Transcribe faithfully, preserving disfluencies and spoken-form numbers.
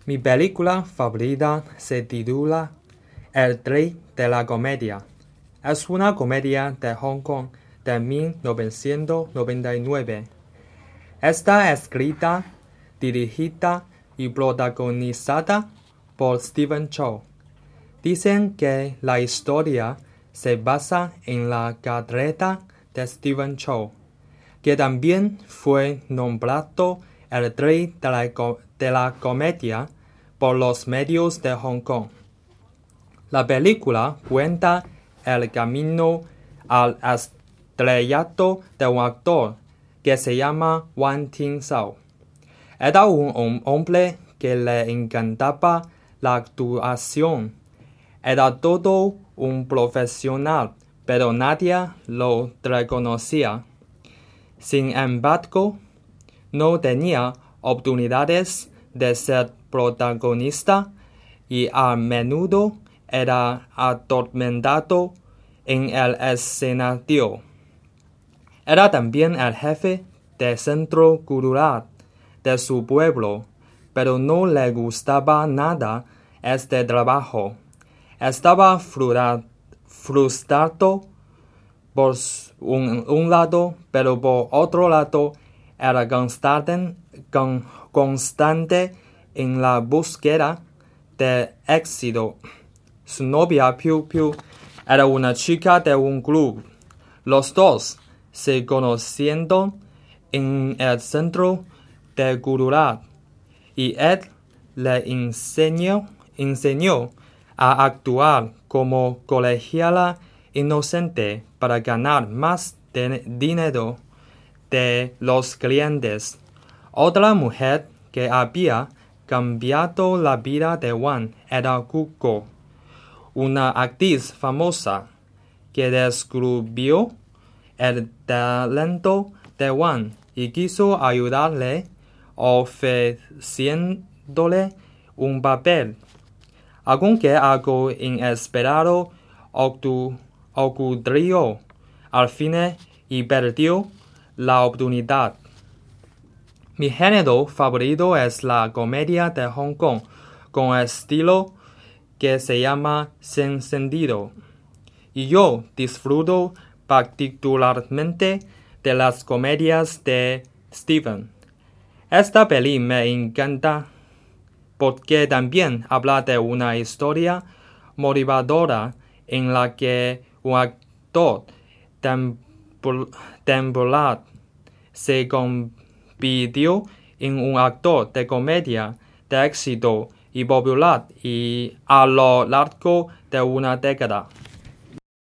Mi película favorita se titula El Rey de la Comedia. Es una comedia de Hong Kong de mil novecientos noventa y nueve. Está escrita, dirigida y protagonizada por Stephen Chow. Dicen que la historia se basa en la carrera de Stephen Chow, que también fue nombrado el rey de la, de la comedia por los medios de Hong Kong. La película cuenta el camino al estrellato de un actor que se llama Wan Ting Shao. Era un hombre que le encantaba la actuación. Era todo un profesional, pero nadie lo reconocía. Sin embargo, no tenía oportunidades de ser protagonista y a menudo era atormentado en el escenario. Era también el jefe del centro cultural de su pueblo, pero no le gustaba nada este trabajo. Estaba frustrado por un, un lado, pero por otro lado era constante, con, constante en la búsqueda de éxito. Su novia Piu Piu era una chica de un club. Los dos se conocieron en el centro de cultural y él le enseñó, enseñó a actuar como colegiala inocente para ganar más de dinero de los clientes. Otra mujer que había cambiado la vida de Wan era Cuco, una actriz famosa que descubrió el talento de Wan y quiso ayudarle ofreciéndole un papel. Aunque algo inesperado ocurrió al fin y perdió la oportunidad. Mi género favorito es la comedia de Hong Kong con estilo que se llama sin sentido. Y yo disfruto particularmente de las comedias de Stephen. Esta peli me encanta porque también habla de una historia motivadora en la que un actor temporal se convirtió en un actor de comedia de éxito y popular y a lo largo de una década.